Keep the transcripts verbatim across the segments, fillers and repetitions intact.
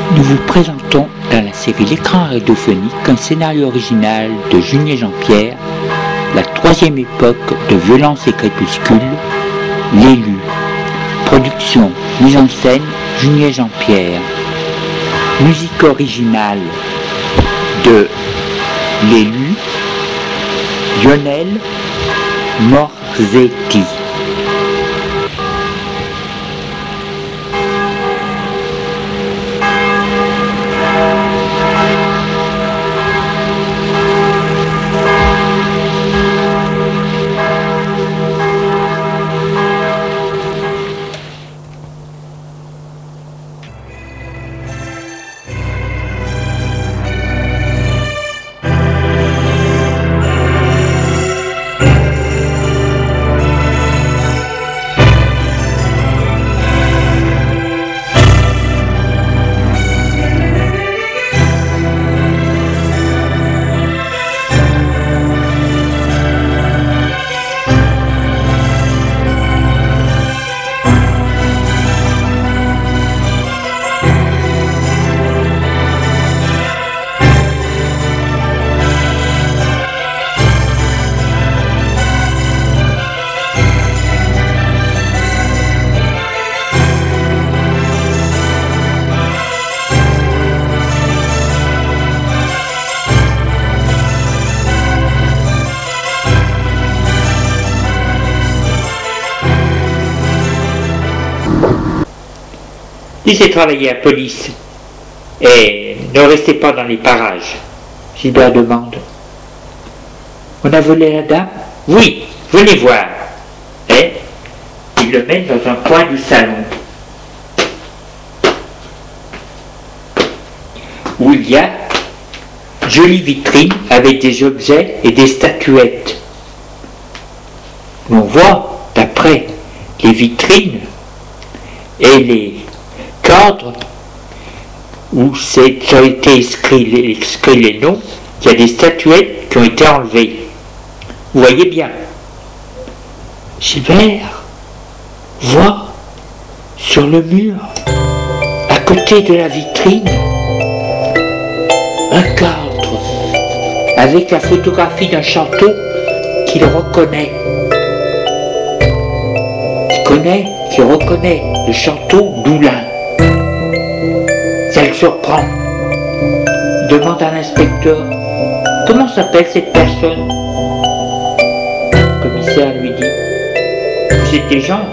Nous vous présentons dans la série L'écran radiophonique un scénario original de Junier Jean-Pierre, la troisième époque de Violence et Crépuscule, L'élu. Production, mise en scène, Junier Jean-Pierre. Musique originale de L'élu, Lionel Morzetti. Laissez travailler la police et ne restez pas dans les parages. Gilbert demande. On a volé la dame? Oui, venez voir. Et il le met dans un coin du salon où il y a une jolie vitrine avec des objets et des statuettes. On voit, d'après les vitrines et les cadre où c'est, ont été inscrits les, inscrits les noms, il y a des statuettes qui ont été enlevées. Vous voyez bien. Gilbert voit sur le mur, à côté de la vitrine, un cadre avec la photographie d'un château qu'il reconnaît. Il connaît, qu'il reconnaît le château d'Oulin. Ça le surprend. Il demande à l'inspecteur comment s'appelle cette personne. Le commissaire lui dit vous êtes des gens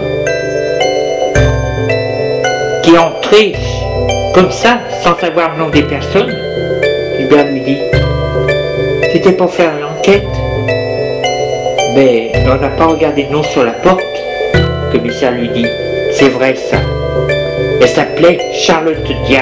qui entraient comme ça sans savoir le nom des personnes. Hubert lui dit c'était pour faire l'enquête. Mais on n'a pas regardé le nom sur la porte. Le commissaire lui dit c'est vrai ça. Elle s'appelait Charlotte Diap.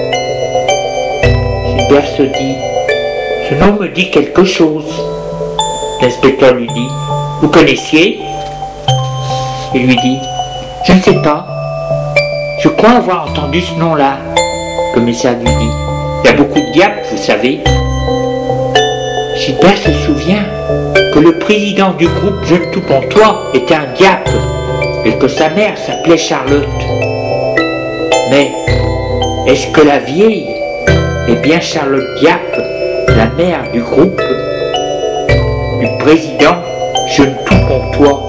Gilbert se dit ce nom me dit quelque chose. L'inspecteur lui dit vous connaissiez? Il lui dit je ne sais pas. Je crois avoir entendu ce nom-là. Le commissaire lui dit il y a beaucoup de Diap, vous savez. Gilbert se souvient que le président du groupe Jeune Tout Pontois était un Diap et que sa mère s'appelait Charlotte. Mais est-ce que la vieille est bien Charlotte Diap, la mère du groupe, du président Jeune Tout Pontois?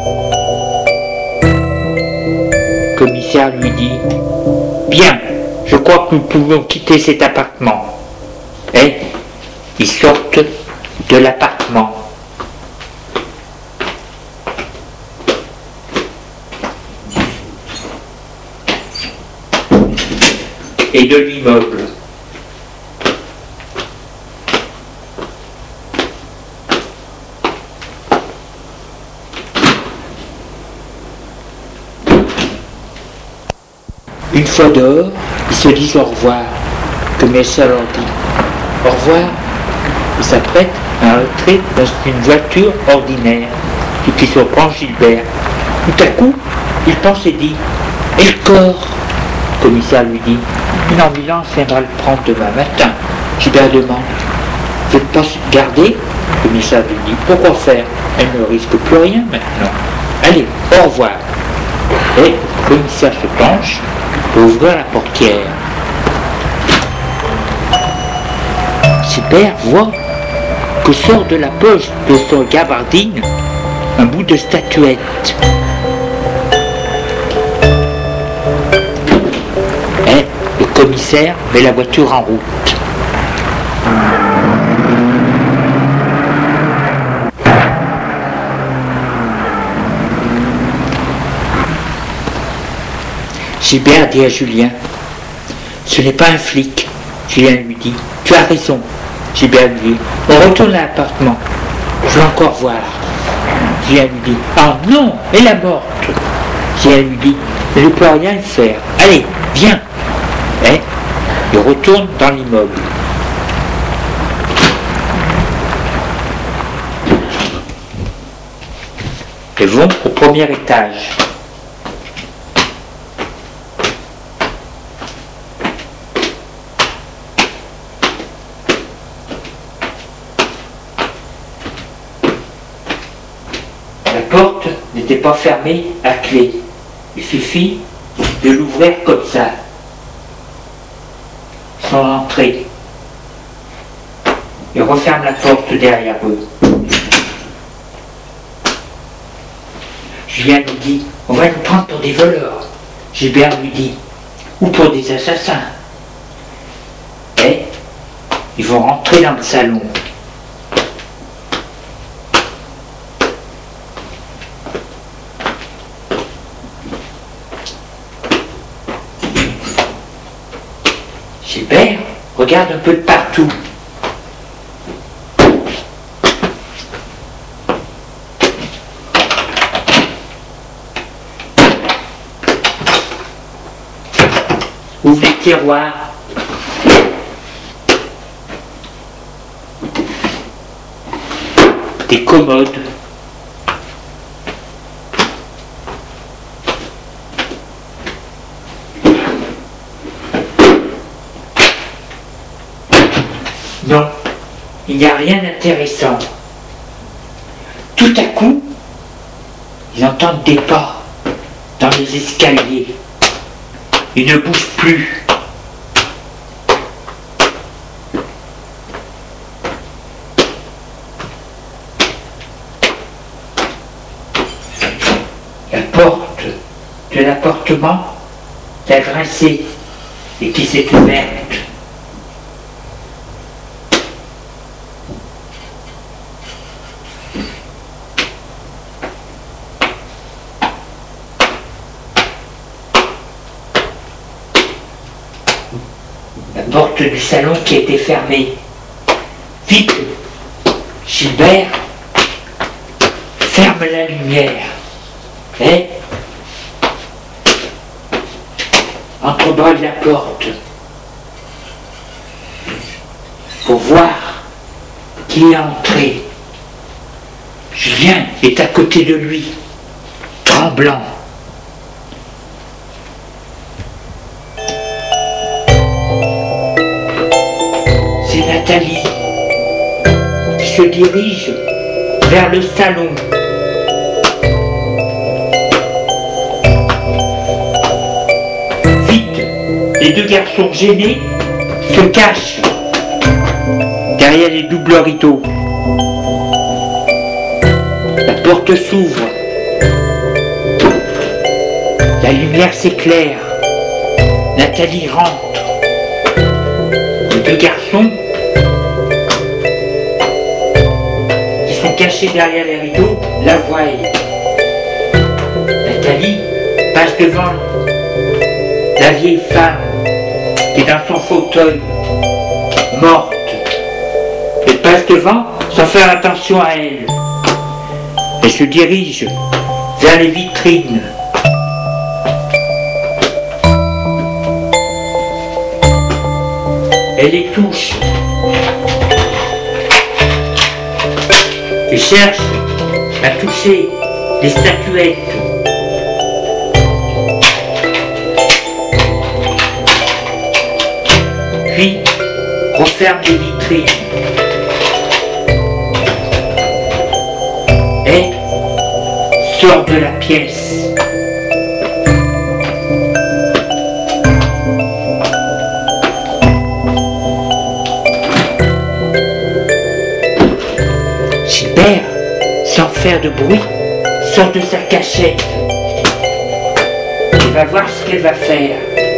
Le commissaire lui dit bien, je crois que nous pouvons quitter cet appartement. Et ils sortent de l'appartement. Et de l'immeuble. Une fois dehors, ils se disent au revoir. Le commissaire leur dit au revoir. Ils s'apprêtent à entrer dans une voiture ordinaire, ce qui surprend Gilbert. Tout à coup, il pense et dit et le corps? Le commissaire lui dit une ambulance viendra le prendre demain matin. Gilbert demande vous n'êtes pas gardé? Le commissaire lui dit pourquoi faire? Elle ne risque plus rien maintenant. Allez, au revoir. Et le commissaire se penche pour ouvrir la portière. Gilbert voit que sort de la poche de son gabardine un bout de statuette. Et le commissaire met la voiture en route. Gilbert dit à Julien, « Ce n'est pas un flic. » Julien lui dit, « Tu as raison. » Gilbert lui dit, « On retourne à l'appartement. Je veux encore voir. » Julien lui dit, « Ah non, elle est morte. » Julien lui dit, « Je ne peux rien faire. Allez, viens. » Et il retourne dans l'immeuble. Ils vont au premier étage. La porte n'était pas fermée à clé. Il suffit de l'ouvrir comme ça. Sans entrer. Ils referment la porte derrière eux. Julien nous dit, on va nous prendre pour des voleurs. Gilbert lui dit, ou pour des assassins. Et ils vont rentrer dans le salon. Gilbert regarde un peu de partout. Ouvre les tiroirs. Des commodes. Non, il n'y a rien d'intéressant. Tout à coup, ils entendent des pas dans les escaliers. Ils ne bougent plus. La porte de l'appartement a grincé et qui s'est ouverte. La porte du salon qui était fermée. Vite, Gilbert, ferme la lumière. Et entrebas la porte pour voir qui est entré. Julien est à côté de lui, tremblant. C'est Nathalie qui se dirige vers le salon. Vite, les deux garçons gênés se cachent derrière les doubles rideaux. La porte s'ouvre. La lumière s'éclaire. Nathalie rentre. Les deux garçons qui sont cachés derrière les rideaux la voient. Nathalie passe devant la vieille femme qui est dans son fauteuil, morte. Elle passe devant sans faire attention à elle. Elle se dirige vers les vitrines. Elle les touche. Elle cherche à toucher les statuettes. Puis referme les vitrines. Et sort de la pièce. faire de bruit, sort de sa cachette. Et va voir ce qu'elle va faire.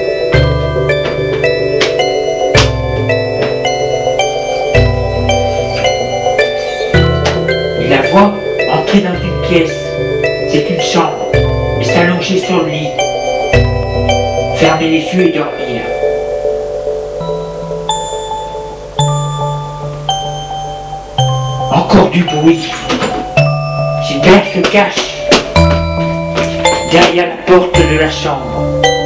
Il la voit entrer dans une pièce. C'est une chambre. Et s'allonger sur le lit. Fermer les yeux et dormir. Encore du bruit. Gilbert se cache derrière la porte de la chambre.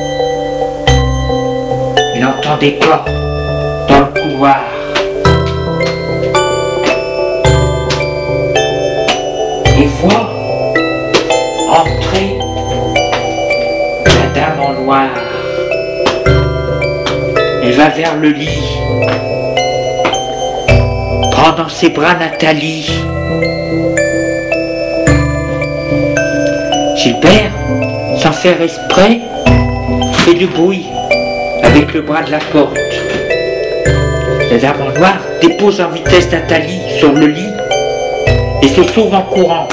Il entend des pas dans le couloir. Et voit entrer la dame en noir. Elle va vers le lit. Prend dans ses bras Nathalie. Gilbert, sans faire exprès, fait du bruit avec le bras de la porte. La dame en noir dépose en vitesse Nathalie sur le lit et se sauve en courant.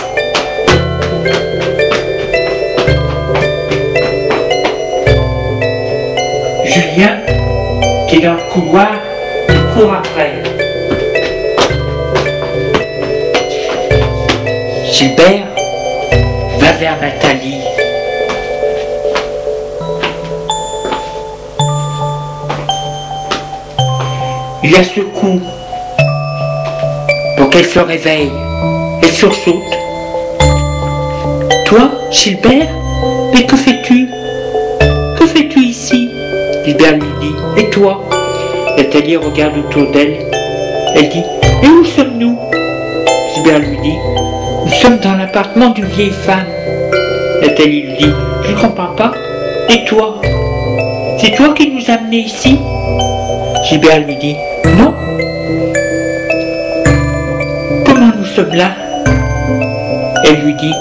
Julien, qui est dans le couloir, court après. Gilbert va vers Nathalie. Il la secoue pour qu'elle se réveille. Elle sursaute. Toi, Gilbert? Mais que fais-tu? Que fais-tu ici? Gilbert lui dit. Et toi? Nathalie regarde autour d'elle. Elle dit. Et où sommes-nous? Gilbert lui dit. Nous sommes dans l'appartement d'une vieille femme. Nathalie lui dit. Je ne comprends pas. Et toi? C'est toi qui nous as amenés ici? Gilbert lui dit. Non. Comment nous sommes là? Elle lui dit.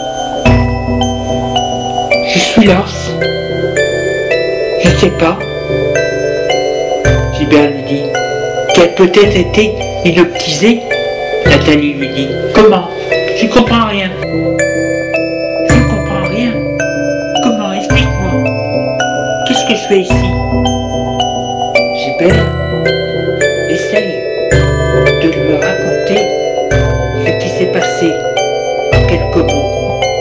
Je suis Lars. Je ne sais pas. Gilbert lui dit. Qu'elle peut-être été hypnotisée? Nathalie lui dit. Comment? Je ne comprends rien. Je ne comprends rien. Comment? Explique-moi. Qu'est-ce que je fais ici? Gilbert essaye de lui raconter ce qui s'est passé en quelques mots.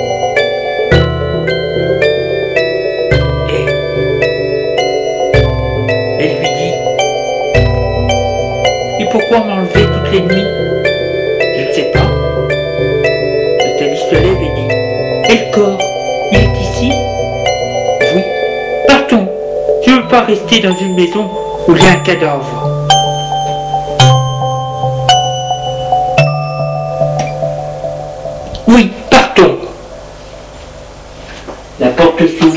Et elle lui dit. Et pourquoi m'enlever toutes les nuits? Je ne sais pas. Nathalie se lève et dit. Et le corps, il est ici? Oui. Partons. Je ne veux pas rester dans une maison où il y a un cadavre. Oui, partons. La porte s'ouvre.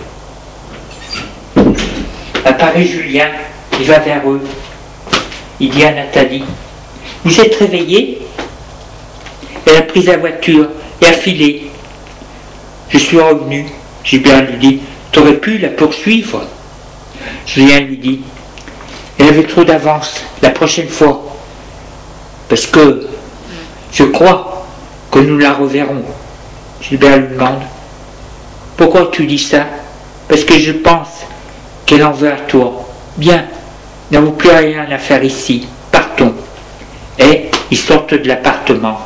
Apparaît Julien, il va vers eux. Il dit à Nathalie. Vous êtes réveillée? Elle a pris la voiture et a filé. Je suis revenu. Gilbert lui dit. T'aurais pu la poursuivre? Julien lui dit. Elle avait trop d'avance la prochaine fois. Parce que je crois que nous la reverrons. Gilbert lui demande. Pourquoi tu dis ça? Parce que je pense qu'elle en veut à toi. Bien, il n'y a plus rien à faire ici. Partons. Et ils sortent de l'appartement.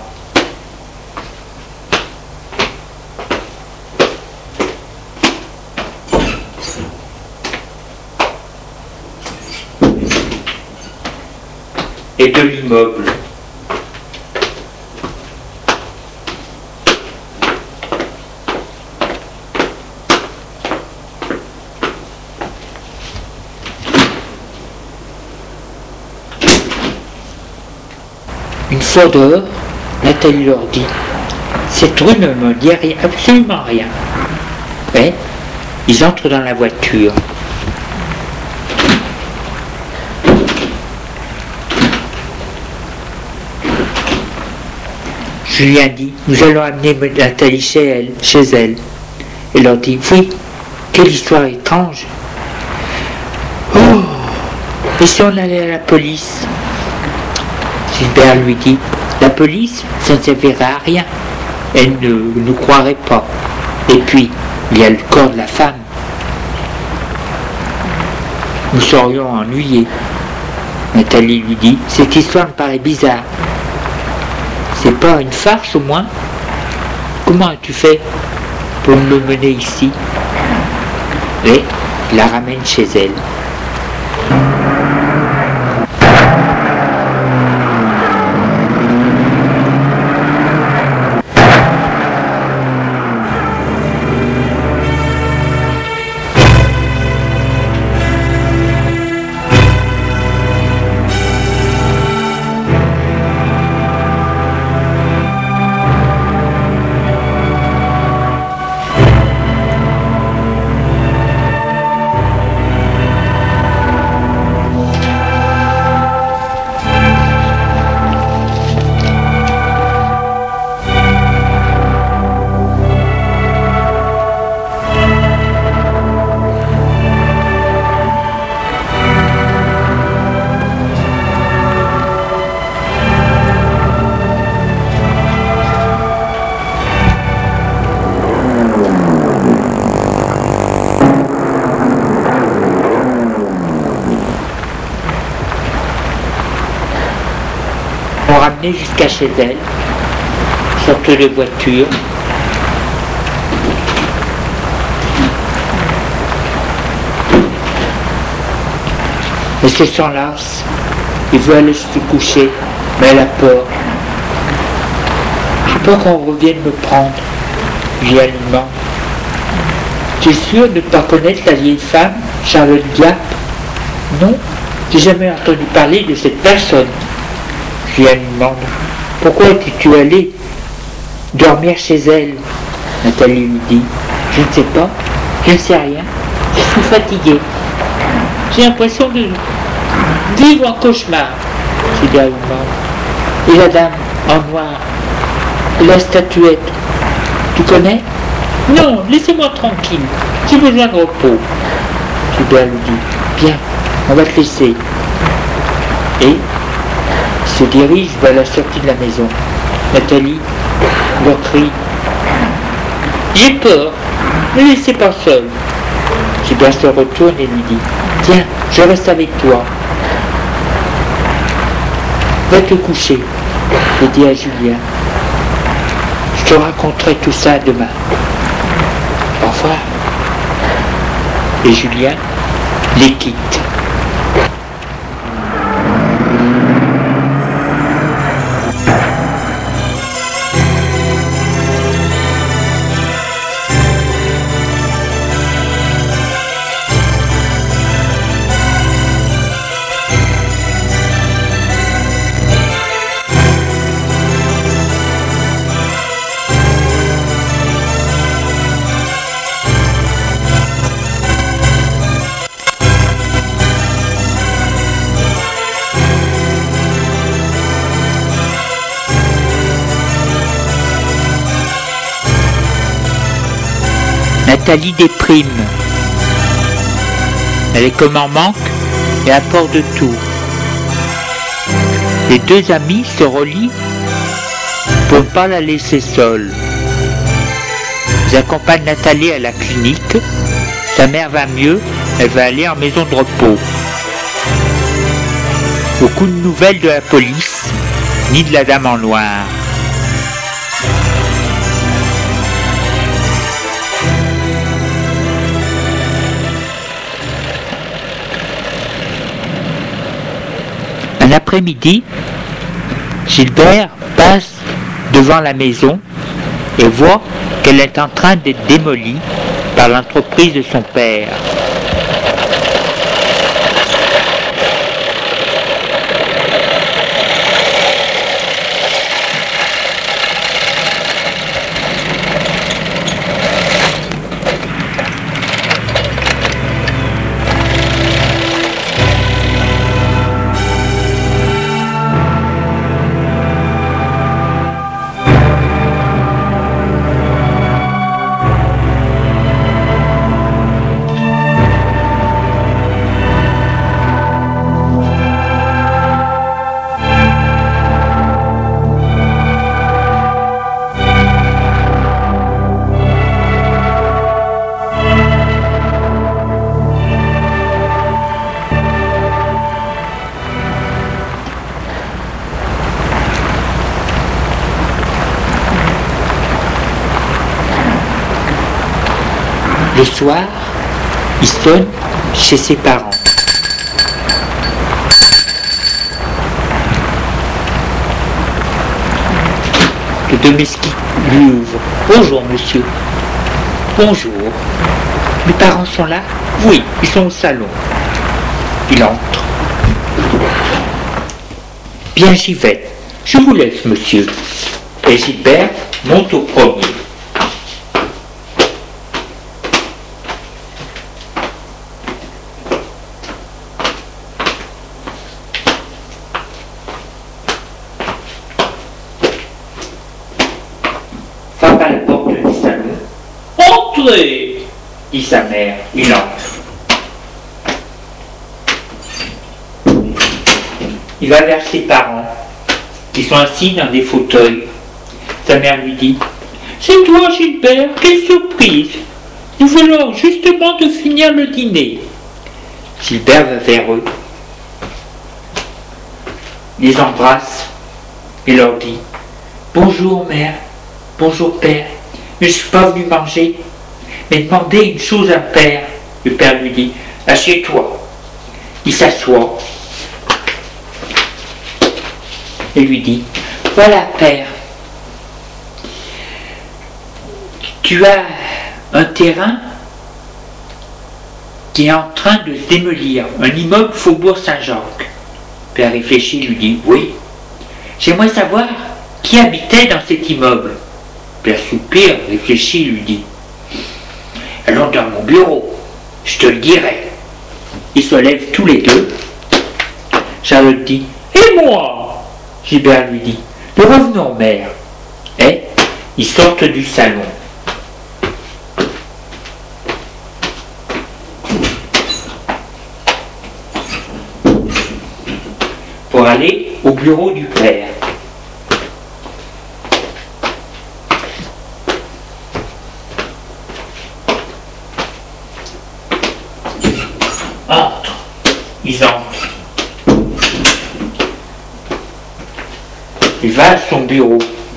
Et de l'immeuble. Une fois dehors, Nathalie leur dit. Cette rue ne me dit rien, absolument rien. Mais ils entrent dans la voiture. Julien dit, nous allons amener Nathalie chez elle, chez elle. Elle leur dit, oui, quelle histoire étrange. Oh, et si on allait à la police? Gilbert lui dit, la police, ça ne servira à rien. elle ne nous croirait pas. Et puis, il y a le corps de la femme. Nous serions ennuyés. Nathalie lui dit, cette histoire me paraît bizarre. C'est pas une farce au moins? Comment as-tu fait pour me mener ici? Et la ramène chez elle. Jusqu'à chez elle, sortent de voiture. Elle se sent lasse, il veut aller se coucher, mais elle a peur. J'ai peur qu'on revienne me prendre. Julien lui demande. Tu es sûr de ne pas connaître la vieille femme, Charlotte Diap? Non, j'ai jamais entendu parler de cette personne. Julien lui demande. Pourquoi es-tu allé dormir chez elle? Nathalie lui dit. Je ne sais pas, je ne sais rien, je suis fatiguée. J'ai l'impression de vivre un cauchemar. Julien lui demande. Et la dame en noir, et la statuette, tu connais? Non, laissez-moi tranquille, j'ai besoin de repos. Julien lui dit. Bien, on va te laisser. Et se dirige vers la sortie de la maison. Nathalie leur crie. J'ai peur, ne laissez pas seul. Gilbert se retourne et lui dit. Tiens, je reste avec toi. Va te coucher, je dis à Julien. Je te raconterai tout ça demain. Au revoir. Et Julien les quitte. Nathalie déprime. Elle est comme en manque et à port de tout. Les deux amis se relient pour ne pas la laisser seule. Ils accompagnent Nathalie à la clinique. Sa mère va mieux, elle va aller en maison de repos. Aucune nouvelle de la police, ni de la dame en noir. Un après-midi, Gilbert passe devant la maison et voit qu'elle est en train d'être démolie par l'entreprise de son père. Le soir, il sonne chez ses parents. Le domestique lui ouvre. Bonjour monsieur. Bonjour. Mes parents sont là? Oui, ils sont au salon. Il entre. Bien, j'y vais. Je vous laisse, monsieur. Et Gilbert monte au premier. Frappe à la porte du salon. Entrez, dit sa mère. Il entre. Il va vers ses parents, qui sont assis dans des fauteuils. Sa mère lui dit « C'est toi, Gilbert, quelle surprise! Nous venons justement de finir le dîner. » Gilbert va vers eux, les embrasse et leur dit « Bonjour, mère, bonjour, père, mais je ne suis pas venu manger, mais demandez une chose à père. » Le père lui dit « Assieds-toi. » Il s'assoit et lui dit « Voilà, père, tu as un terrain qui est en train de se démolir, un immeuble Faubourg Saint-Jacques. » Père réfléchit, lui dit « Oui, j'aimerais savoir qui habitait dans cet immeuble. » Père soupire, réfléchit, lui dit « Allons dans mon bureau, je te le dirai. » Ils se lèvent tous les deux. Charlotte dit « Et moi ?» Gilbert lui dit « Nous revenons, mère. » Et ils sortent du salon. Pour aller au bureau du père. Entre. Ils entrent. Il va à son bureau.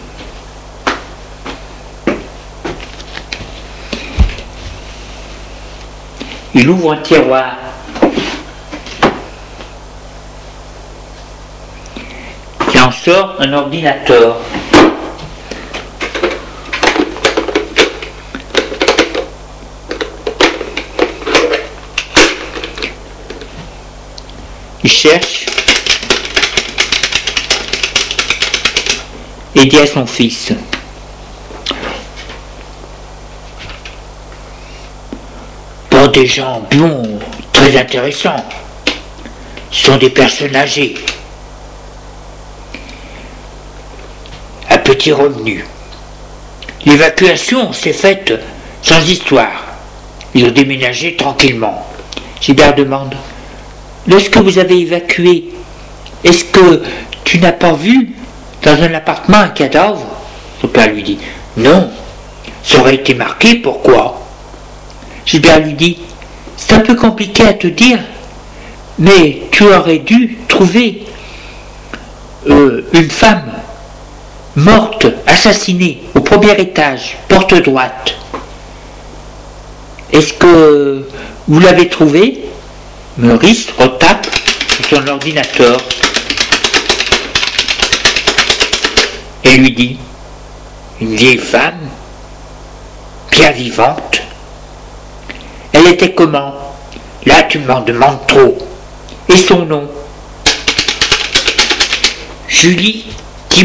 Il ouvre un tiroir. Il en sort un ordinateur. Il cherche aider à son fils. Pas des gens bons, très intéressants. Ce sont des personnes âgées, à petit revenu. L'évacuation s'est faite sans histoire. Ils ont déménagé tranquillement. Gilbert demande « Lorsque vous avez évacué, est-ce que tu n'as pas vu dans un appartement un cadavre ?» Son père lui dit « Non, ça aurait été marqué, pourquoi ?» Gilbert lui dit « C'est un peu compliqué à te dire, mais tu aurais dû trouver euh, une femme morte, assassinée, au premier étage, porte droite. Est-ce que vous l'avez trouvée ?» Maurice retape sur son ordinateur et lui dit « Une vieille femme, bien vivante. Elle était comment? Là, tu m'en demandes trop. Et son nom? Julie Thibaudier. »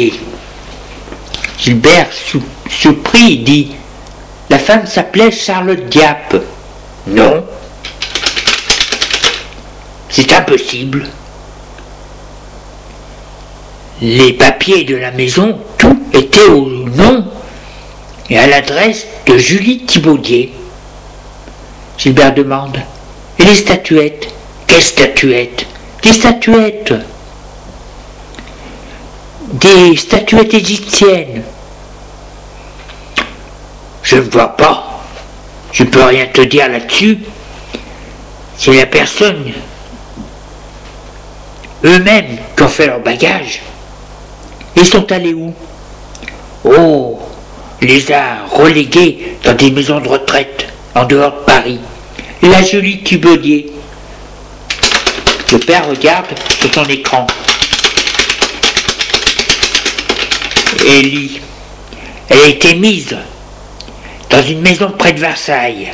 Gilbert, surpris, dit « La femme s'appelait Charlotte Diap. » Non. C'est impossible. Les papiers de la maison, tout était au nom et à l'adresse de Julie Thibaudier. Gilbert demande « Et les statuettes? Quelles statuettes? Des statuettes. Des statuettes égyptiennes. Je ne vois pas. Je ne peux rien te dire là-dessus. C'est la personne eux-mêmes qui ont fait leur bagage. Ils sont allés où? Oh, les a relégués dans des maisons de retraite en dehors de Paris. La jolie Thibaudier. Le père regarde sur son écran. Et lit. Elle a été mise dans une maison près de Versailles.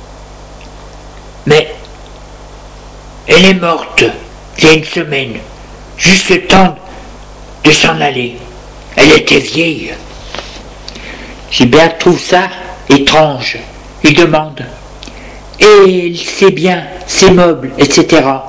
Mais elle est morte il y a une semaine, juste le temps de s'en aller. Elle était vieille. Gilbert trouve ça étrange. Il demande. Et il sait bien ses meubles, et cetera.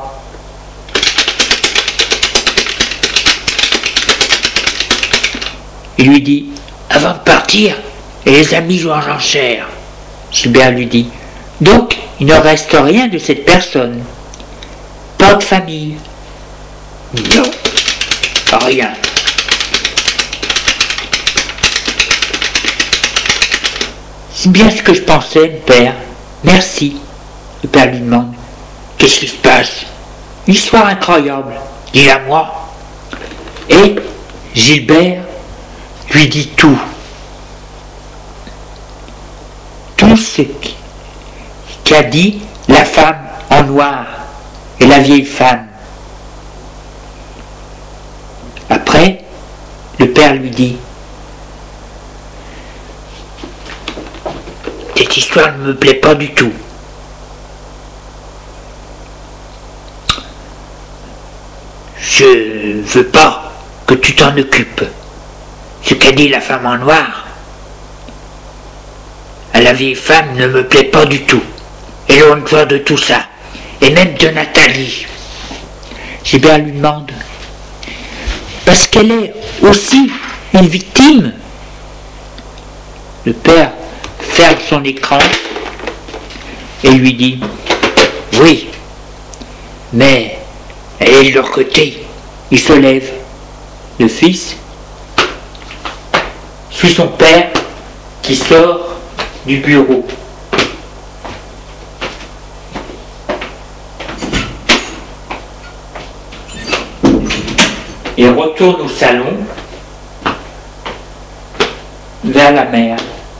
Il lui dit, avant de partir, elle les a mis en enchère. Gilbert lui dit, donc il ne reste rien de cette personne. Pas de famille. Non, rien. C'est bien ce que je pensais, père. Merci. Le père lui demande. Qu'est-ce qui se passe? Une histoire incroyable. Dis-la moi. Et Gilbert lui dit tout. Tout ce qu'a dit la femme en noir et la vieille femme. Après, le père lui dit, cette histoire ne me plaît pas du tout. Je veux pas que tu t'en occupes. Ce qu'a dit la femme en noir à la vieille femme ne me plaît pas du tout. Éloigne-toi de tout ça. Et même de Nathalie. Gilbert lui demande, parce qu'elle est aussi une victime. Le père ferme son écran et lui dit, oui, mais elle est de leur côté. Il se lève. Le fils suit son père qui sort du bureau. Et retourne au salon vers la mère.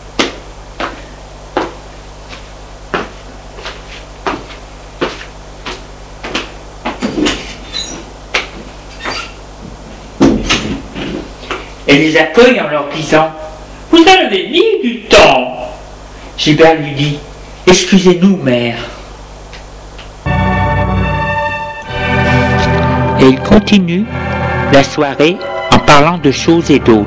Elle les accueille en leur disant « Vous avez mis du temps !» Gilbert lui dit « Excusez-nous, mère. » Et il continue la soirée en parlant de choses et d'autres.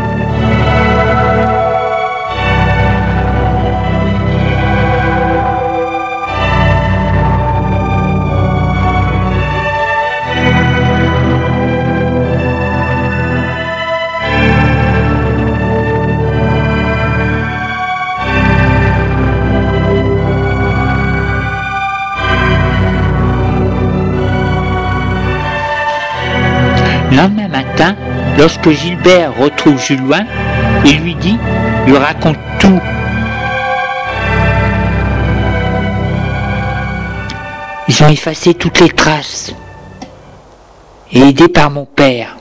Le lendemain matin, lorsque Gilbert retrouve Julien, il lui dit, lui raconte tout. Ils ont effacé toutes les traces et aidé par mon père.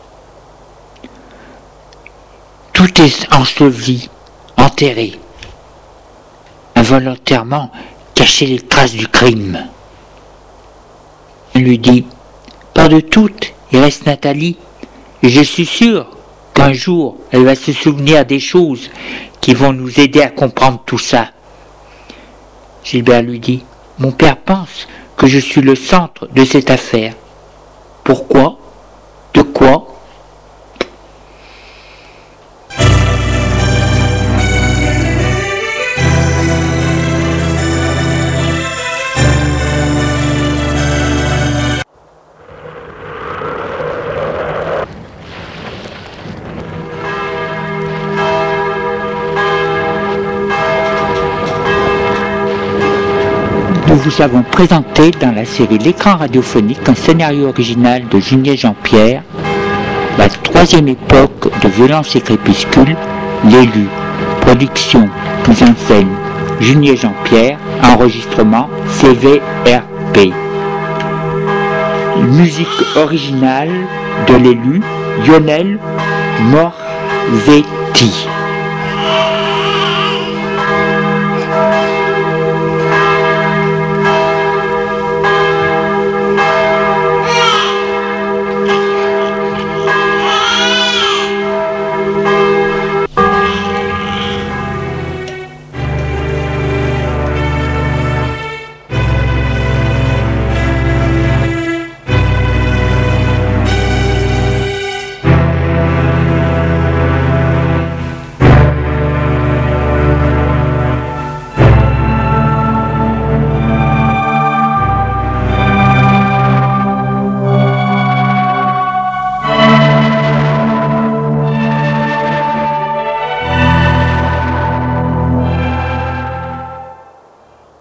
Tout est enseveli, enterré, involontairement caché les traces du crime. Il lui dit, pas de toutes. Il reste Nathalie, et je suis sûr qu'un jour, elle va se souvenir des choses qui vont nous aider à comprendre tout ça. Gilbert lui dit, mon père pense que je suis le centre de cette affaire. Pourquoi? De quoi? Nous vous avons présenté dans la série L'écran radiophonique un scénario original de Junier Jean-Pierre, la troisième époque de Violence et Crépuscule, l'élu, production, mise en scène, Junier Jean-Pierre, enregistrement C V R P. Musique originale de l'élu, Lionel Morzetti.